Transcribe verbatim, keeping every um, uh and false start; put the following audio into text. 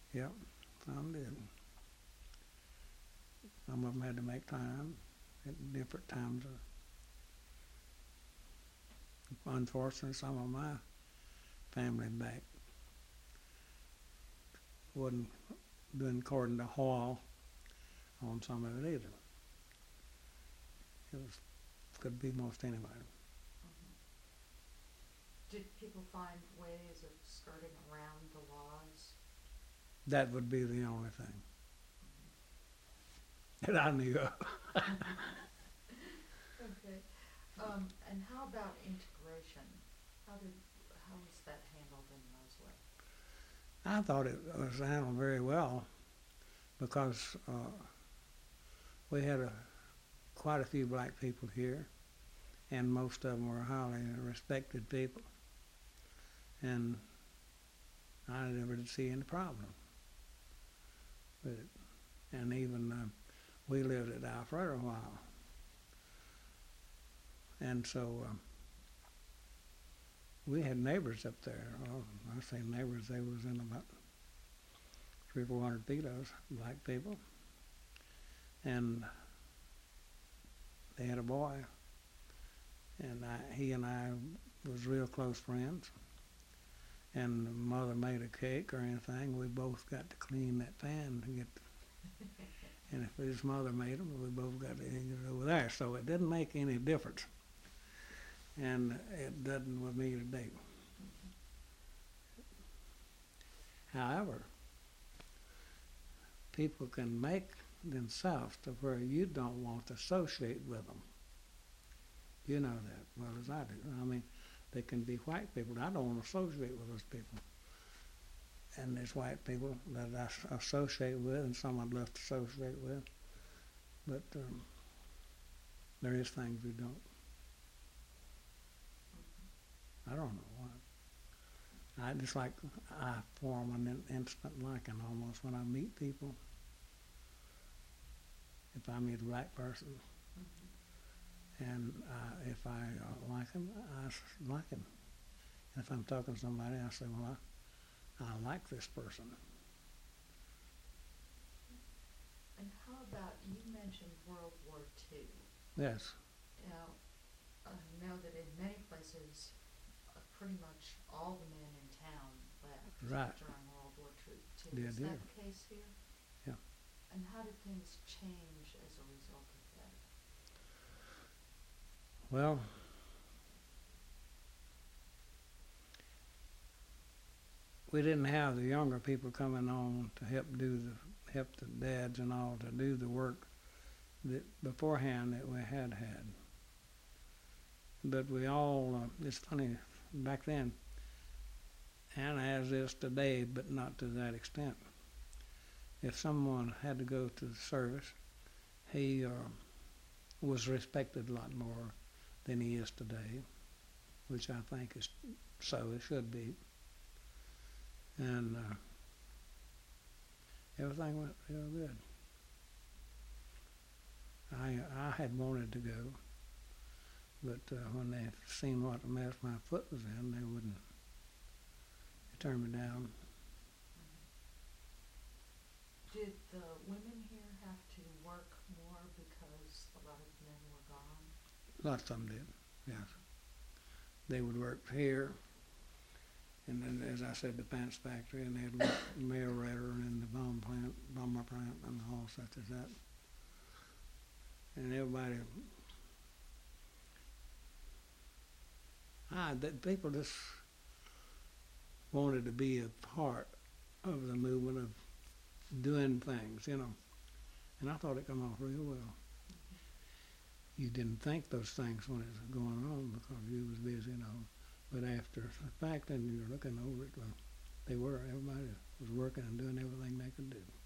Yep, some did. Some of them had to make time at different times. Unfortunately, some of my family back wasn't doing according to Hall on some of it either. It was could be most anybody. Mm-hmm. Did people find ways of skirting around the laws? That would be the only thing that I knew of. Okay. Um, and how about integration? How did how was that handled in Mosley? I thought it was handled very well because uh, we had a, quite a few black people here, and most of them were highly respected people, and I never did see any problem with it. And even uh, we lived at Alpharetta a while, and so uh, we had neighbors up there. Well, I say neighbors, they was in about three or four hundred feet of us, black people, and they had a boy, and I, he and I was real close friends. And the mother made a cake or anything, we both got to clean that pan to get. And if his mother made them, we both got to hang it over there. So it didn't make any difference, and it doesn't with me today. However, people can make themselves to where you don't want to associate with them. You know that well as I do. I mean, they can be white people. I don't want to associate with those people. And there's white people that I associate with and some I'd love to associate with. But um, there is things we don't. I don't know why. I just like, I form an instant liking almost when I meet people. If I meet a black person, mm-hmm. and uh, if I uh, like him, I s- like him. And if I'm talking to somebody, I say, well, I, I like this person. And how about, you mentioned World War Two. Yes. Now, I know that in many places, uh, pretty much all the men in town left Right. during World War Two. They Is did. that the case here? Yeah. And how did things change as a result of that? Well, we didn't have the younger people coming on to help do the help the dads and all to do the work that beforehand that we had had. But we all, uh, it's funny, back then, and as is today, but not to that extent. If someone had to go to the service, he uh, was respected a lot more than he is today, which I think is so, it should be. And uh, everything went real good. I I had wanted to go, but uh, when they seen what mess my foot was in, they wouldn't. They turned me down. Did the women here have to work more because a lot of men were gone? Lots of them did, yes. They would work here, and then, as I said, the pants factory, and they'd work in the mail writer and in the bomb plant, bomber plant, and all such as that. And everybody, ah, that people just wanted to be a part of the movement of doing things, you know. And I thought it come off real well. Mm-hmm. You didn't think those things when it was going on because you was busy and all. But after the fact, and you're looking over it, well, they were. Everybody was working and doing everything they could do.